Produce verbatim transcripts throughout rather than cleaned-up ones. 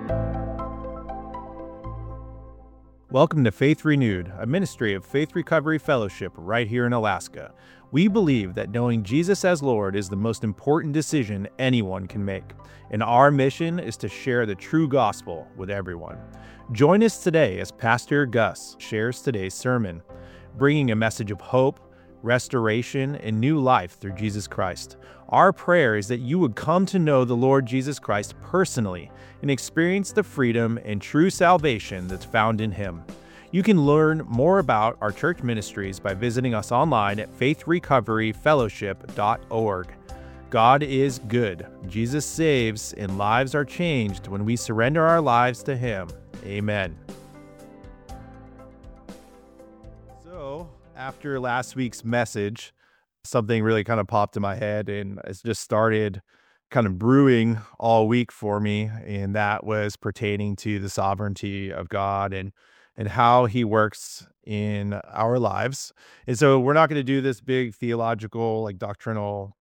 Welcome to Faith Renewed, a ministry of Faith Recovery Fellowship right here in Alaska. We believe that knowing Jesus as Lord is the most important decision anyone can make, and our mission is to share the true gospel with everyone. Join us today as Pastor Gus shares today's sermon, bringing a message of hope, restoration, and new life through Jesus Christ. Our prayer is that you would come to know the Lord Jesus Christ personally and experience the freedom and true salvation that's found in Him. You can learn more about our church ministries by visiting us online at faith recovery fellowship dot org. God is good. Jesus saves, and lives are changed when we surrender our lives to Him. Amen. So, after last week's message, something really kind of popped in my head, and it's just started kind of brewing all week for me, and that was pertaining to the sovereignty of God and and how He works in our lives. And so we're not going to do this big theological, like doctrinal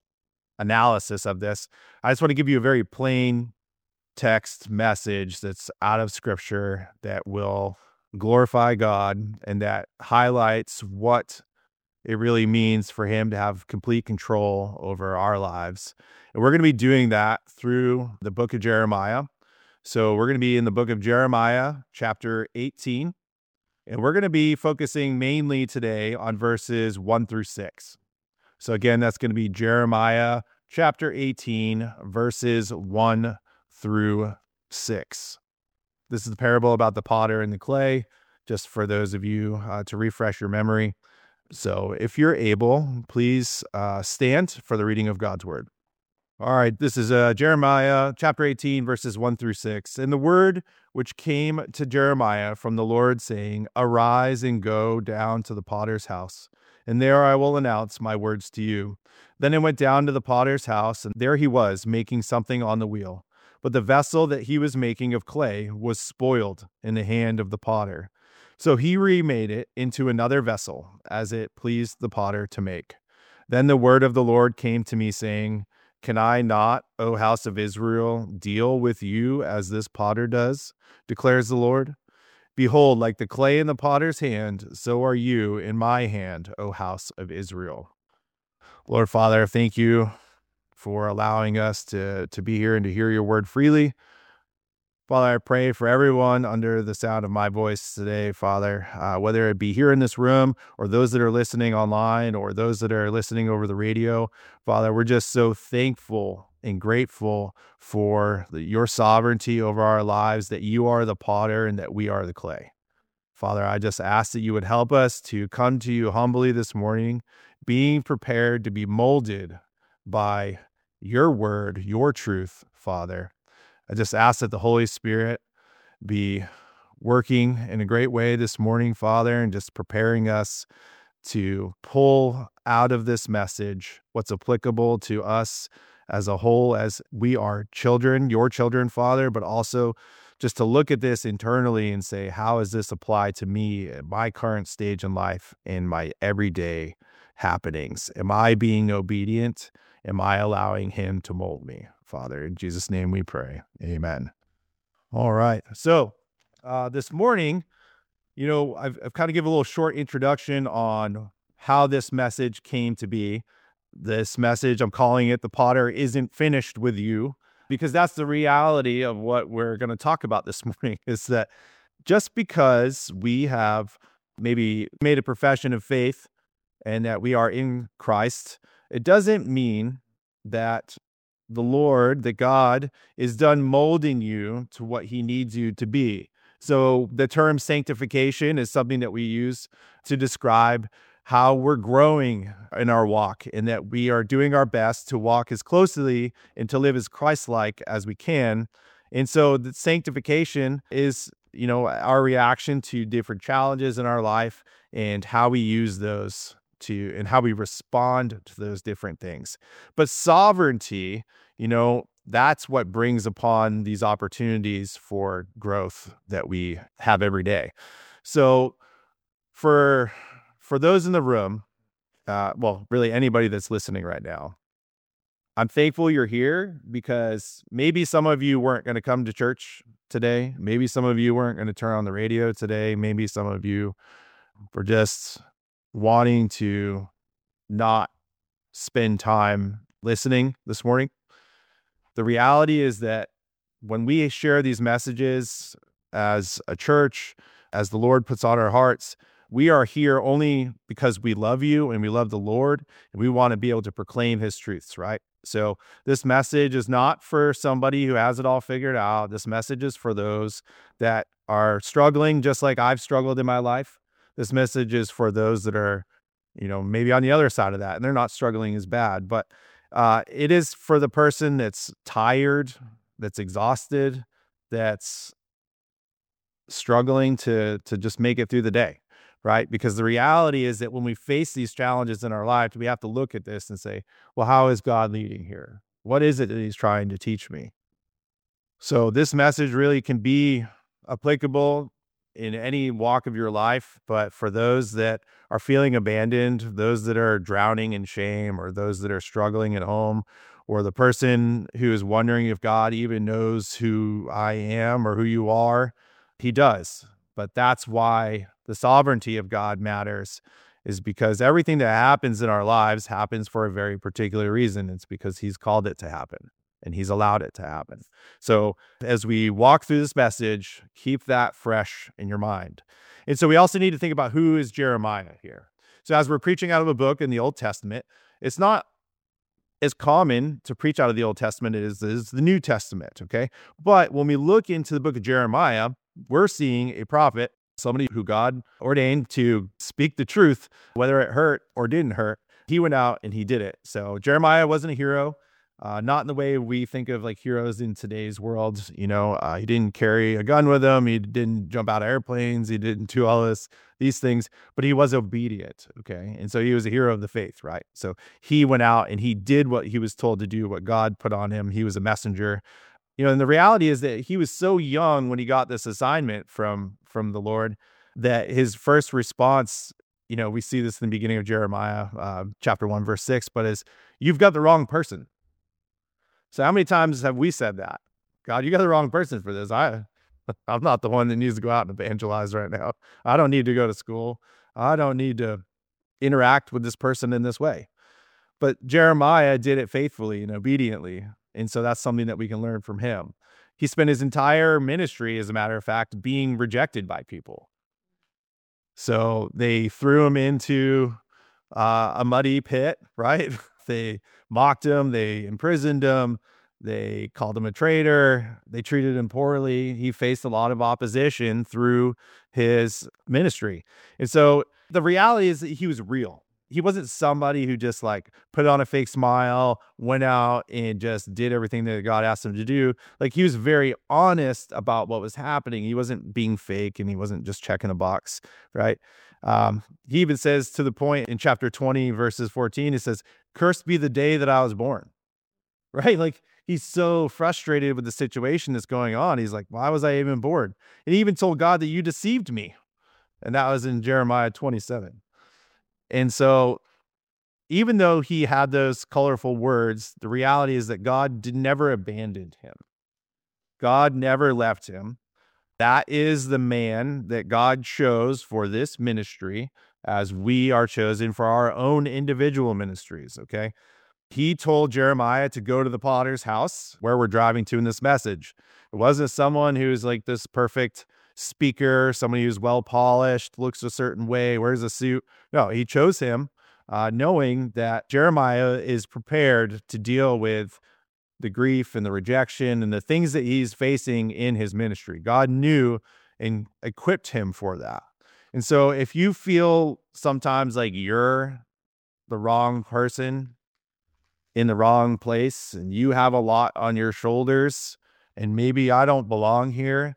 analysis of this. I just want to give you a very plain text message that's out of Scripture that will glorify God and that highlights what it really means for Him to have complete control over our lives. And we're going to be doing that through the book of Jeremiah. So we're going to be in the book of Jeremiah, chapter eighteen, and we're going to be focusing mainly today on verses one through six. So again, that's going to be Jeremiah, chapter eighteen, verses one through six. This is the parable about the potter and the clay, just for those of you uh, to refresh your memory. So if you're able, please uh, stand for the reading of God's word. All right, this is uh, Jeremiah chapter eighteen, verses one through six. And the word which came to Jeremiah from the Lord, saying, Arise and go down to the potter's house, and there I will announce my words to you. Then I went down to the potter's house, and there he was, making something on the wheel. But the vessel that he was making of clay was spoiled in the hand of the potter. So he remade it into another vessel, as it pleased the potter to make. Then the word of the Lord came to me, saying, Can I not, O house of Israel, deal with you as this potter does, declares the Lord? Behold, like the clay in the potter's hand, so are you in my hand, O house of Israel. Lord Father, thank you for allowing us to, to be here and to hear your word freely. Father, I pray for everyone under the sound of my voice today, Father, uh, whether it be here in this room or those that are listening online or those that are listening over the radio. Father, we're just so thankful and grateful for the, your sovereignty over our lives, that you are the potter and that we are the clay. Father, I just ask that you would help us to come to you humbly this morning, being prepared to be molded by your word, your truth, Father. I just ask that the Holy Spirit be working in a great way this morning, Father, and just preparing us to pull out of this message what's applicable to us as a whole, as we are children, your children, Father, but also just to look at this internally and say, how does this apply to me at my current stage in life, in my everyday happenings? Am I being obedient? Am I allowing Him to mold me? Father, in Jesus' name we pray. Amen. All right. So uh, this morning, you know, I've, I've kind of given a little short introduction on how this message came to be. This message, I'm calling it, The Potter Isn't Finished With You, because that's the reality of what we're going to talk about this morning, is that just because we have maybe made a profession of faith and that we are in Christ, it doesn't mean that the Lord, that God, is done molding you to what He needs you to be. So the term sanctification is something that we use to describe how we're growing in our walk, and that we are doing our best to walk as closely and to live as Christ-like as we can. And so the sanctification is, you know, our reaction to different challenges in our life and how we use those to, and how we respond to those different things. But sovereignty, you know, that's what brings upon these opportunities for growth that we have every day. So for for those in the room, uh, well, really anybody that's listening right now, I'm thankful you're here, because maybe some of you weren't going to come to church today. Maybe some of you weren't going to turn on the radio today. Maybe some of you were just wanting to not spend time listening this morning. The reality is that when we share these messages as a church, as the Lord puts on our hearts, we are here only because we love you and we love the Lord, and we want to be able to proclaim his truths, right? So this message is not for somebody who has it all figured out. This message is for those that are struggling just like I've struggled in my life. This message is for those that are, you know, maybe on the other side of that, and they're not struggling as bad. But uh, it is for the person that's tired, that's exhausted, that's struggling to to just make it through the day. Right? Because the reality is that when we face these challenges in our life, we have to look at this and say, well, how is God leading here? What is it that he's trying to teach me? So this message really can be applicable in any walk of your life, but for those that are feeling abandoned, those that are drowning in shame, or those that are struggling at home, or the person who is wondering if God even knows who I am or who you are, he does. But that's why the sovereignty of God matters, is because everything that happens in our lives happens for a very particular reason. It's because he's called it to happen and he's allowed it to happen. So as we walk through this message, keep that fresh in your mind. And so we also need to think about who is Jeremiah here. So as we're preaching out of a book in the Old Testament, it's not as common to preach out of the Old Testament as is the New Testament, okay? But when we look into the book of Jeremiah, we're seeing a prophet, somebody who God ordained to speak the truth, whether it hurt or didn't hurt. He went out and he did it. So Jeremiah wasn't a hero, uh, not in the way we think of like heroes in today's world. You know, uh, he didn't carry a gun with him. He didn't jump out of airplanes. He didn't do all this, these things, but he was obedient. Okay. And so he was a hero of the faith, right? So he went out and he did what he was told to do, what God put on him. He was a messenger. You know, and the reality is that he was so young when he got this assignment from, from the Lord that his first response, you know, we see this in the beginning of Jeremiah, uh, chapter one, verse six, but is, you've got the wrong person. So how many times have we said that? God, you got the wrong person for this. I, I'm not the one that needs to go out and evangelize right now. I don't need to go to school. I don't need to interact with this person in this way. But Jeremiah did it faithfully and obediently. And so that's something that we can learn from him. He spent his entire ministry, as a matter of fact, being rejected by people. So they threw him into uh, a muddy pit, right? They mocked him. They imprisoned him. They called him a traitor. They treated him poorly. He faced a lot of opposition through his ministry. And so the reality is that he was real. He wasn't somebody who just like put on a fake smile, went out and just did everything that God asked him to do. Like he was very honest about what was happening. He wasn't being fake and he wasn't just checking a box, right? Um, he even says to the point in chapter twenty, verses fourteen, it says, "Cursed be the day that I was born," right? Like he's so frustrated with the situation that's going on. He's like, why was I even born? And he even told God that you deceived me. And that was in Jeremiah twenty-seven. And so even though he had those colorful words, the reality is that God did never abandoned him. God never left him. That is the man that God chose for this ministry, as we are chosen for our own individual ministries, okay? He told Jeremiah to go to the potter's house, where we're driving to in this message. It wasn't someone who's like this perfect speaker, somebody who's well polished, looks a certain way, wears a suit. No, he chose him uh, knowing that Jeremiah is prepared to deal with the grief and the rejection and the things that he's facing in his ministry. God knew and equipped him for that. And so if you feel sometimes like you're the wrong person in the wrong place and you have a lot on your shoulders and maybe I don't belong here,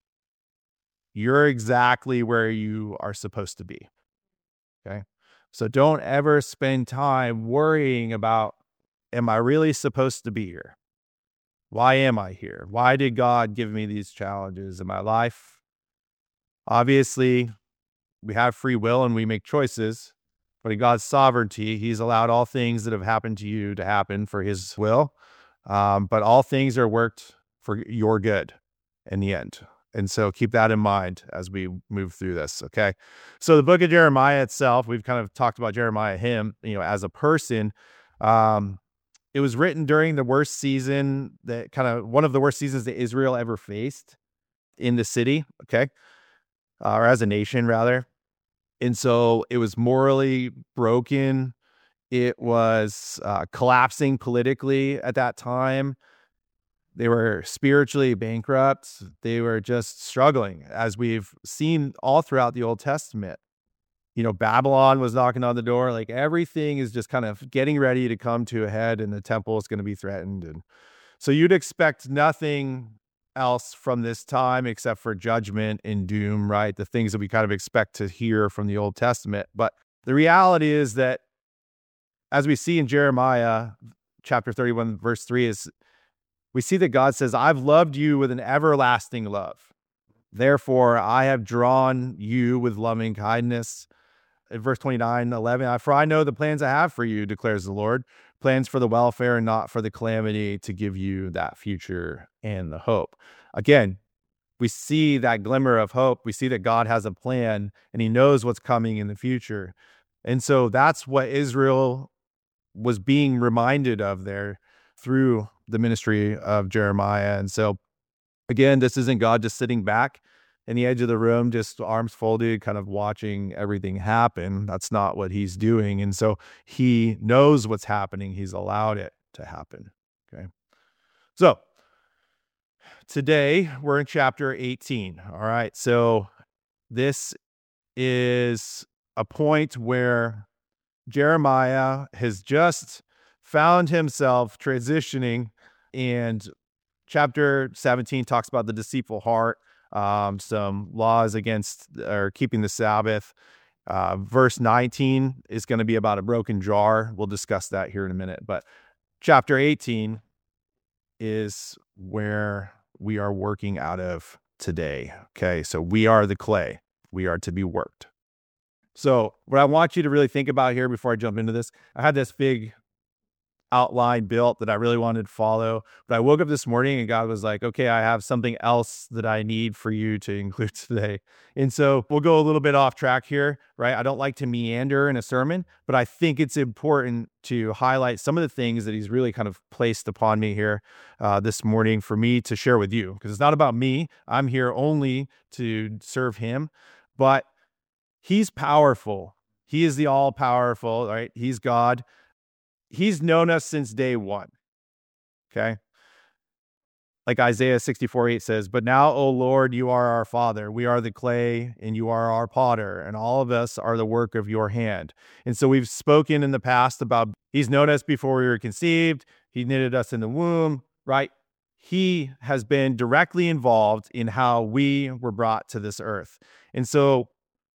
you're exactly where you are supposed to be. Okay. So don't ever spend time worrying about, am I really supposed to be here? Why am I here? Why did God give me these challenges in my life? Obviously, we have free will and we make choices, but in God's sovereignty, he's allowed all things that have happened to you to happen for his will. Um, but all things are worked for your good. in the end. And so keep that in mind as we move through this, okay? So the book of Jeremiah itself, we've kind of talked about Jeremiah, him, you know, as a person. Um, it was written during the worst season, that kind of one of the worst seasons that Israel ever faced in the city, okay? Uh, or as a nation, rather. And so it was morally broken. It was uh, collapsing politically at that time. They were spiritually bankrupt. They were just struggling, as we've seen all throughout the Old Testament. You know, Babylon was knocking on the door. Like, everything is just kind of getting ready to come to a head, and the temple is going to be threatened. And so you'd expect nothing else from this time except for judgment and doom, right? The things that we kind of expect to hear from the Old Testament. But the reality is that, as we see in Jeremiah chapter thirty-one, verse three, is we see that God says, I've loved you with an everlasting love. Therefore, I have drawn you with loving kindness. In verse twenty-nine, eleven, for I know the plans I have for you, declares the Lord, plans for the welfare and not for the calamity, to give you that future and the hope. Again, we see that glimmer of hope. We see that God has a plan and he knows what's coming in the future. And so that's what Israel was being reminded of there through the ministry of Jeremiah. And so, again, this isn't God just sitting back in the edge of the room, just arms folded, kind of watching everything happen. That's not what he's doing. And so he knows what's happening. He's allowed it to happen. Okay. So today we're in chapter eighteen. All right. So this is a point where Jeremiah has just found himself transitioning, and chapter seventeen talks about the deceitful heart, um, some laws against or keeping the Sabbath. Uh, verse nineteen is going to be about a broken jar. We'll discuss that here in a minute. But chapter eighteen is where we are working out of today. Okay, so we are the clay. We are to be worked. So what I want you to really think about here before I jump into this, I had this big outline built that I really wanted to follow, but I woke up this morning and God was like, okay, I have something else that I need for you to include today. And so we'll go a little bit off track here, right? I don't like to meander in a sermon, but I think it's important to highlight some of the things that he's really kind of placed upon me here uh, this morning for me to share with you, because it's not about me. I'm here only to serve him, but he's powerful. He is the all-powerful, right? He's God. He's known us since day one, okay? Like Isaiah sixty-four eight says, but now, O Lord, you are our Father. We are the clay, and you are our potter, and all of us are the work of your hand. And so we've spoken in the past about he's known us before we were conceived. He knitted us in the womb, right? He has been directly involved in how we were brought to this earth. And so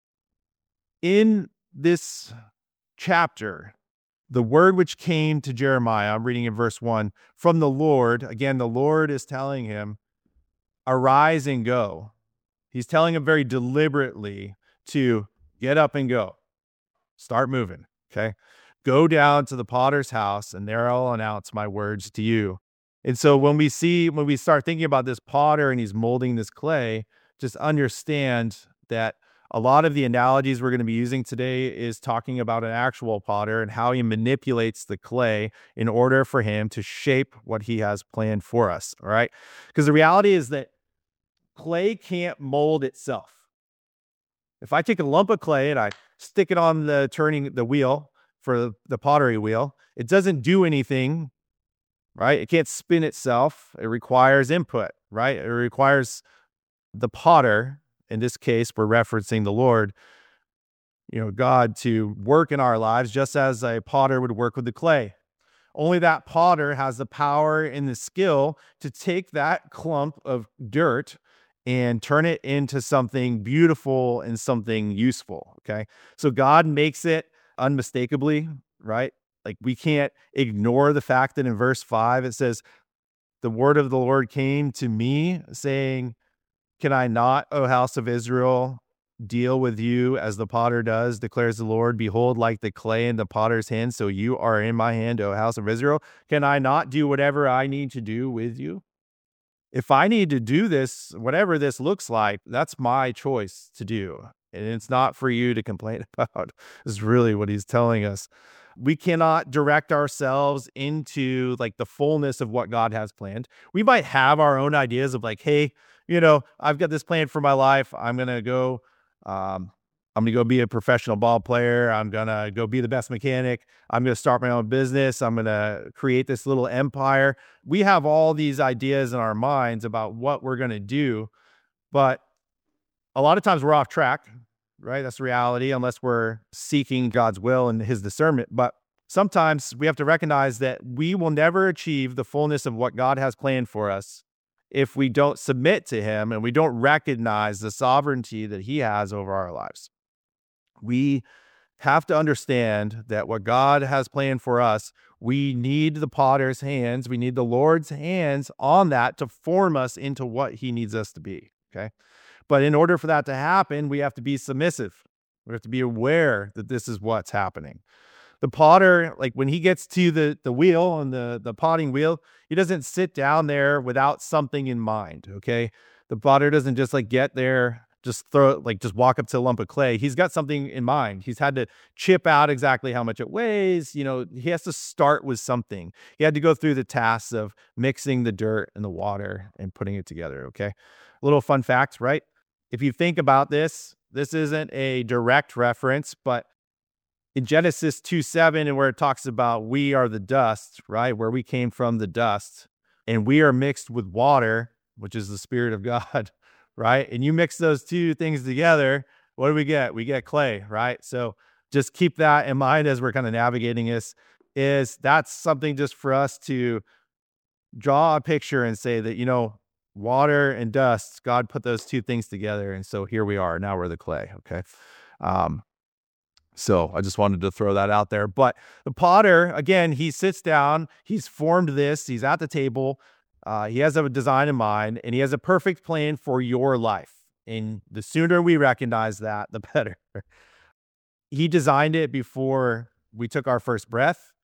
in this chapter, the word which came to Jeremiah, I'm reading in verse one, from the Lord, again, the Lord is telling him, arise and go. He's telling him very deliberately to get up and go. Start moving, okay? Go down to the potter's house, and there I'll announce my words to you. And so when we see, when we start thinking about this potter and he's molding this clay, just understand that a lot of the analogies we're going to be using today is talking about an actual potter and how he manipulates the clay in order for him to shape what he has planned for us, all right? Because the reality is that clay can't mold itself. If I take a lump of clay and I stick it on the turning the wheel for the pottery wheel, it doesn't do anything, right? It can't spin itself. It requires input, right? It requires the potter. In this case, we're referencing the Lord, you know, God, to work in our lives just as a potter would work with the clay. Only that potter has the power and the skill to take that clump of dirt and turn it into something beautiful and something useful, okay? So God makes it unmistakably, right? Like, we can't ignore the fact that in verse five, it says, the word of the Lord came to me saying, can I not, O house of Israel, deal with you as the potter does, declares the Lord? Behold, like the clay in the potter's hand, so you are in my hand, O house of Israel. Can I not do whatever I need to do with you? if I need to do this, whatever this looks like, that's my choice to do. And it's not for you to complain about, is really what he's telling us. We cannot direct ourselves into like the fullness of what God has planned. We might have our own ideas of like, hey, you know, I've got this plan for my life. I'm going to go, um, I'm going to go be a professional ball player. I'm going to go be the best mechanic. I'm going to start my own business. I'm going to create this little empire. We have all these ideas in our minds about what we're going to do, but a lot of times we're off track, right? That's reality, unless we're seeking God's will and his discernment. But sometimes we have to recognize that we will never achieve the fullness of what God has planned for us if we don't submit to him and we don't recognize the sovereignty that he has over our lives. We have to understand that what God has planned for us, we need the potter's hands, we need the Lord's hands on that to form us into what he needs us to be, okay? But in order for that to happen, we have to be submissive. We have to be aware that this is what's happening. The potter, like when he gets to the, the wheel on the, the potting wheel, he doesn't sit down there without something in mind, okay? The potter doesn't just like get there, just throw it, like just walk up to a lump of clay. He's got something in mind. He's had to chip out exactly how much it weighs. You know, he has to start with something. He had to go through the tasks of mixing the dirt and the water and putting it together, okay? A little fun fact, right? If you think about this, this isn't a direct reference, but in Genesis two seven, and where it talks about we are the dust, right? Where we came from, the dust, and we are mixed with water, which is the Spirit of God, right? And you mix those two things together, what do we get? We get clay, right? So just keep that in mind as we're kind of navigating this, is that's something just for us to draw a picture and say that, you know, water and dust, God put those two things together. And so here we are. Now we're the clay. Okay. Um, so I just wanted to throw that out there. But the potter, again, he sits down, he's formed this, he's at the table, uh, he has a design in mind, and he has a perfect plan for your life. And the sooner we recognize that, the better. He designed it before we took our first breath.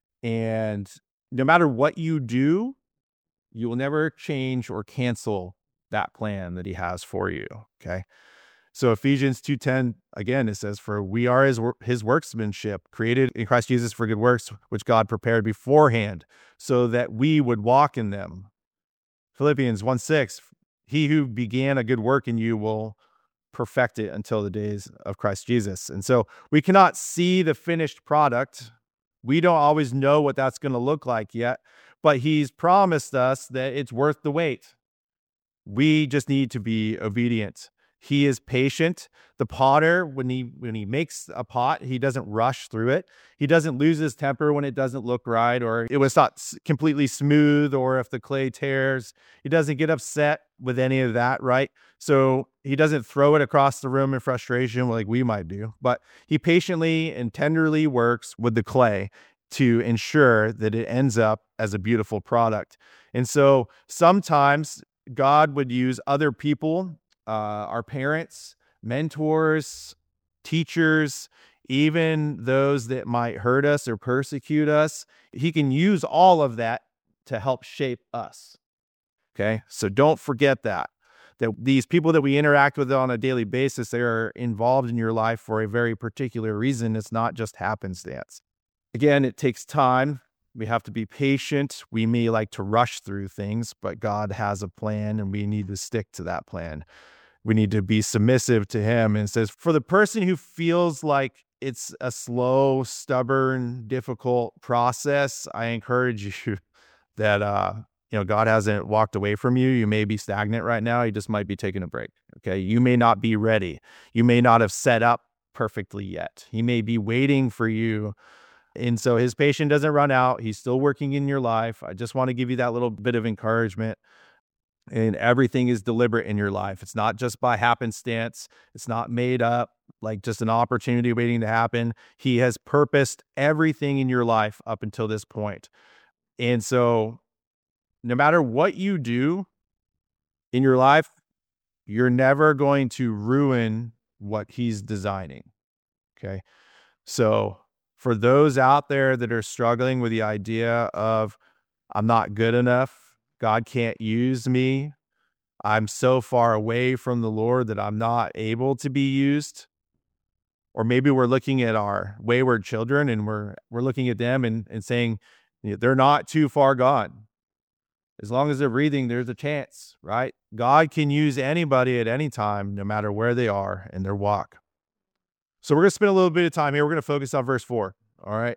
And no matter what you do, you will never change or cancel that plan that he has for you, okay? So Ephesians two ten, again, it says, for we are his, his workmanship, created in Christ Jesus for good works, which God prepared beforehand so that we would walk in them. Philippians one six, he who began a good work in you will perfect it until the days of Christ Jesus. And so we cannot see the finished product. We don't always know what that's going to look like yet, but he's promised us that it's worth the wait. We just need to be obedient. He is patient. The potter, when he when he makes a pot, he doesn't rush through it. He doesn't lose his temper when it doesn't look right, or it was not completely smooth, or if the clay tears. He doesn't get upset with any of that, right? So he doesn't throw it across the room in frustration like we might do, but he patiently and tenderly works with the clay to ensure that it ends up as a beautiful product. And so sometimes God would use other people, uh, our parents, mentors, teachers, even those that might hurt us or persecute us. He can use all of that to help shape us. Okay, so don't forget that. That these people that we interact with on a daily basis, they are involved in your life for a very particular reason. It's not just happenstance. Again, it takes time. We have to be patient. We may like to rush through things, but God has a plan and we need to stick to that plan. We need to be submissive to him. And it says, for the person who feels like it's a slow, stubborn, difficult process, I encourage you that, uh, you know, God hasn't walked away from you. You may be stagnant right now. You just might be taking a break. Okay. You may not be ready. You may not have set up perfectly yet. He may be waiting for you. And so his patience doesn't run out. He's still working in your life. I just want to give you that little bit of encouragement. And everything is deliberate in your life. It's not just by happenstance. It's not made up, like just an opportunity waiting to happen. He has purposed everything in your life up until this point. And so no matter what you do in your life, you're never going to ruin what he's designing. Okay. So for those out there that are struggling with the idea of, I'm not good enough, God can't use me. I'm so far away from the Lord that I'm not able to be used. Or maybe we're looking at our wayward children and we're we're looking at them and, and saying, you know, they're not too far gone. As long as they're breathing, there's a chance, right? God can use anybody at any time, no matter where they are in their walk. So we're going to spend a little bit of time here. We're going to focus on verse four. All right.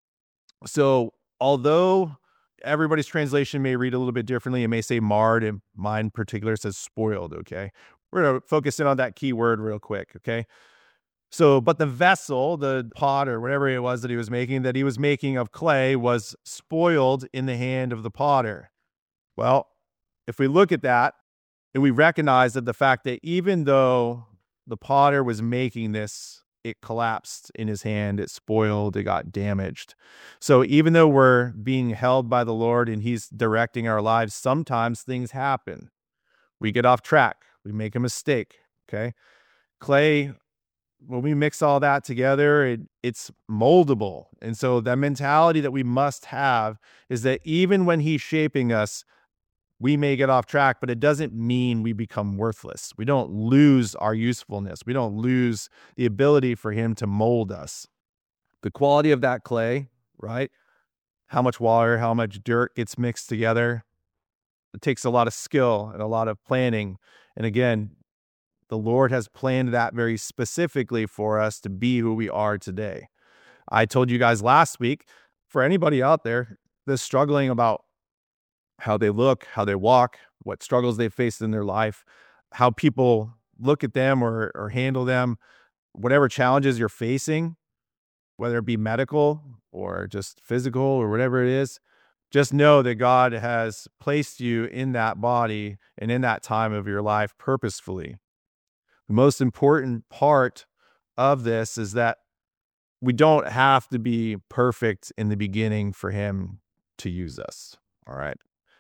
So although everybody's translation may read a little bit differently, it may say marred, and mine in particular says spoiled. Okay. We're going to focus in on that key word real quick. Okay. So, but the vessel, the pot or whatever it was that he was making, that he was making of clay was spoiled in the hand of the potter. Well, if we look at that and we recognize that the fact that even though the potter was making this, it collapsed in his hand, it spoiled, it got damaged. So even though we're being held by the Lord and he's directing our lives, sometimes things happen. We get off track. We make a mistake. Okay. Clay, when we mix all that together, it, it's moldable. And so the mentality that we must have is that even when he's shaping us, we may get off track, but it doesn't mean we become worthless. We don't lose our usefulness. We don't lose the ability for him to mold us. The quality of that clay, right? How much water, how much dirt gets mixed together. It takes a lot of skill and a lot of planning. And again, the Lord has planned that very specifically for us to be who we are today. I told you guys last week, for anybody out there that's struggling about how they look, how they walk, what struggles they faced in their life, how people look at them or, or handle them, whatever challenges you're facing, whether it be medical or just physical or whatever it is, just know that God has placed you in that body and in that time of your life purposefully. The most important part of this is that we don't have to be perfect in the beginning for him to use us. All right.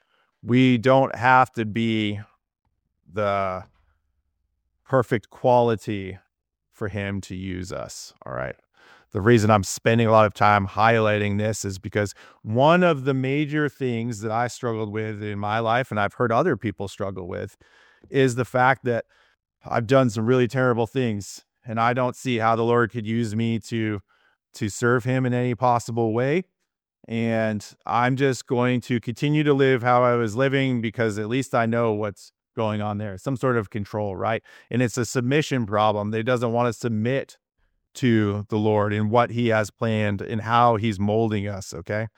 We don't have to be the perfect quality for him to use us. All right. The reason I'm spending a lot of time highlighting this is because one of the major things that I struggled with in my life, and I've heard other people struggle with, is the fact that I've done some really terrible things and I don't see how the Lord could use me to, to serve him in any possible way. And I'm just going to continue to live how I was living because at least I know what's going on there. Some sort of control, right? And it's a submission problem. It doesn't want to submit to the Lord and what he has planned and how he's molding us, okay?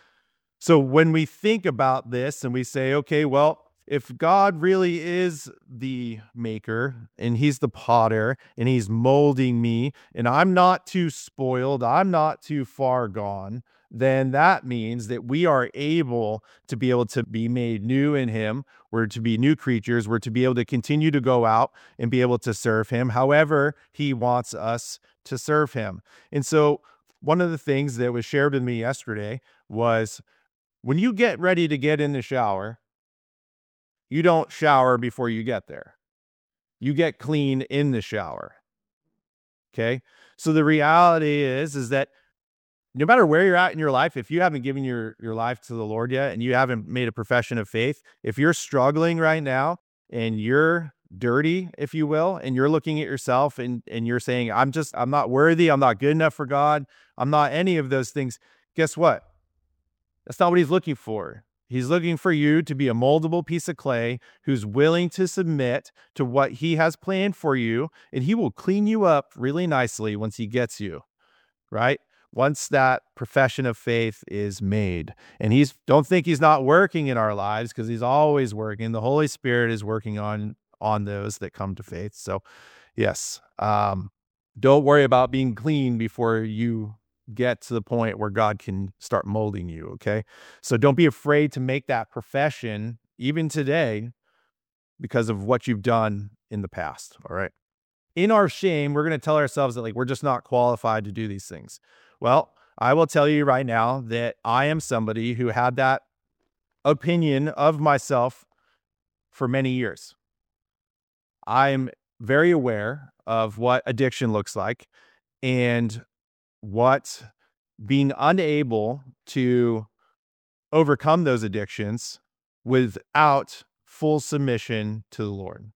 So when we think about this and we say, okay, well, if God really is the maker and he's the potter and he's molding me and I'm not too spoiled, I'm not too far gone, then that means that we are able to be able to be made new in him. We're to be new creatures. We're to be able to continue to go out and be able to serve him however he wants us to serve him. And so one of the things that was shared with me yesterday was when you get ready to get in the shower, you don't shower before you get there. You get clean in the shower. Okay? So the reality is, is that no matter where you're at in your life, if you haven't given your, your life to the Lord yet and you haven't made a profession of faith, if you're struggling right now and you're dirty, if you will, and you're looking at yourself and, and you're saying, I'm just, I'm not worthy, I'm not good enough for God, I'm not any of those things, guess what? That's not what he's looking for. He's looking for you to be a moldable piece of clay who's willing to submit to what he has planned for you, and he will clean you up really nicely once he gets you, right? Once that profession of faith is made. And he's don't think he's not working in our lives, because he's always working. The Holy Spirit is working on on those that come to faith. So yes, um, don't worry about being clean before you get to the point where God can start molding you, okay? So don't be afraid to make that profession even today because of what you've done in the past, all right? In our shame, we're going to tell ourselves that like we're just not qualified to do these things. Well, I will tell you right now that I am somebody who had that opinion of myself for many years. I'm very aware of what addiction looks like and what being unable to overcome those addictions without full submission to the Lord.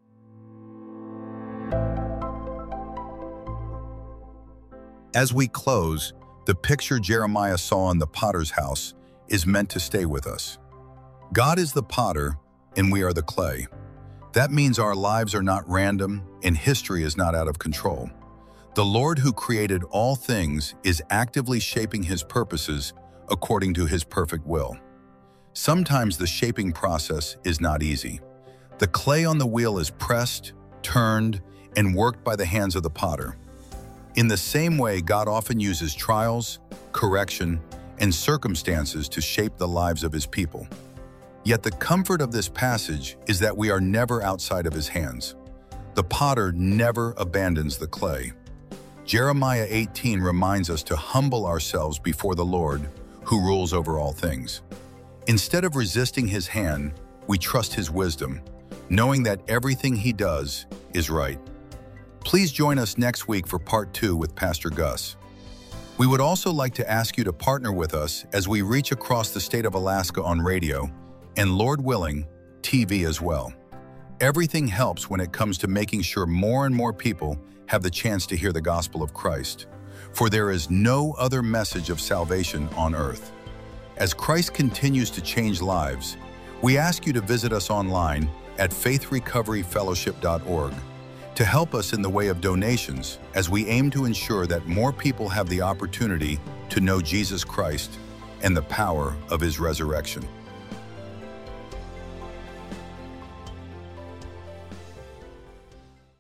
As we close, the picture Jeremiah saw in the potter's house is meant to stay with us. God is the potter, and we are the clay. That means our lives are not random, and history is not out of control. The Lord who created all things is actively shaping His purposes according to His perfect will. Sometimes the shaping process is not easy. The clay on the wheel is pressed, turned, and worked by the hands of the potter. In the same way, God often uses trials, correction, and circumstances to shape the lives of His people. Yet the comfort of this passage is that we are never outside of His hands. The potter never abandons the clay. Jeremiah eighteen reminds us to humble ourselves before the Lord, who rules over all things. Instead of resisting His hand, we trust His wisdom, knowing that everything He does is right. Please join us next week for part two with Pastor Gus. We would also like to ask you to partner with us as we reach across the state of Alaska on radio and, Lord willing, T V as well. Everything helps when it comes to making sure more and more people have the chance to hear the gospel of Christ, for there is no other message of salvation on earth. As Christ continues to change lives, we ask you to visit us online at faith recovery fellowship dot org to help us in the way of donations as we aim to ensure that more people have the opportunity to know Jesus Christ and the power of His resurrection.